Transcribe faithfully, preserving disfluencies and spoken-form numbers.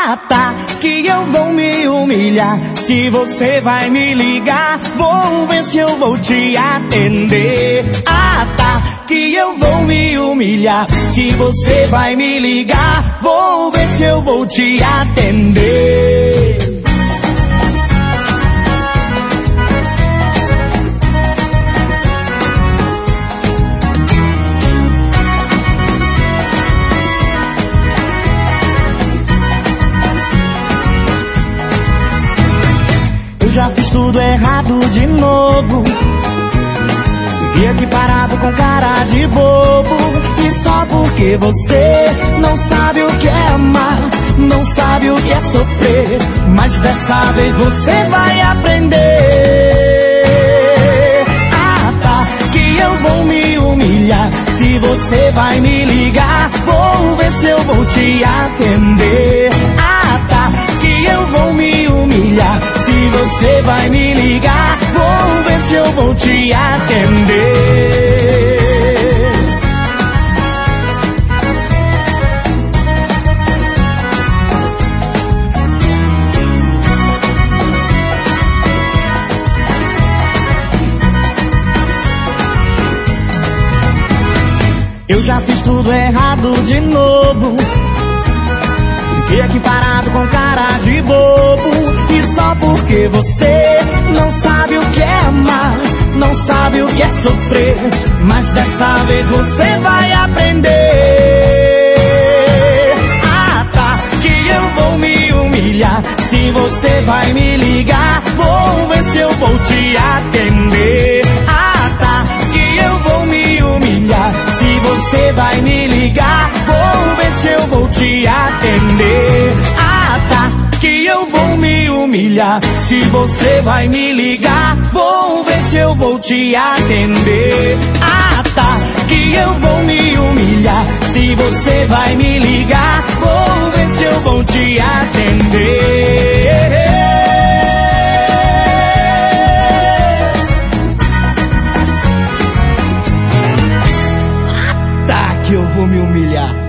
Ah, tá, que eu vou me humilhar. Se você vai me ligar, vou ver se eu vou te atender. Ah, tá, que eu vou me humilhar. Se você vai me ligar, vou ver se eu vou te atender. Eu já fiz tudo errado de novo. E aqui parado com cara de bobo. E só porque você não sabe o que é amar, não sabe o que é sofrer, mas dessa vez você vai aprender. Ah, tá, que eu vou me humilhar. Se você vai me ligar, vou ver se eu vou te atender. Ah, tá, que eu vou me humilhar. Se você vai me ligar, vou ver se eu vou te atender. Eu já fiz tudo errado de novo. Fiquei aqui parado com cara de bobo. E só porque você não sabe o que é amar, não sabe o que é sofrer, mas dessa vez você vai aprender. Ah, tá, que eu vou me humilhar. Se você vai me ligar, vou ver se eu vou te atender. Ah, tá, que eu vou me humilhar. Se você vai me ligar, vou ver se eu vou te atender. Ah, tá, que eu vou me humilhar. Se você vai me ligar, vou ver se eu vou te atender. Ah, tá, que eu vou me humilhar. Se você vai me ligar, vou ver se eu vou te atender. Ah, tá, que eu vou me humilhar.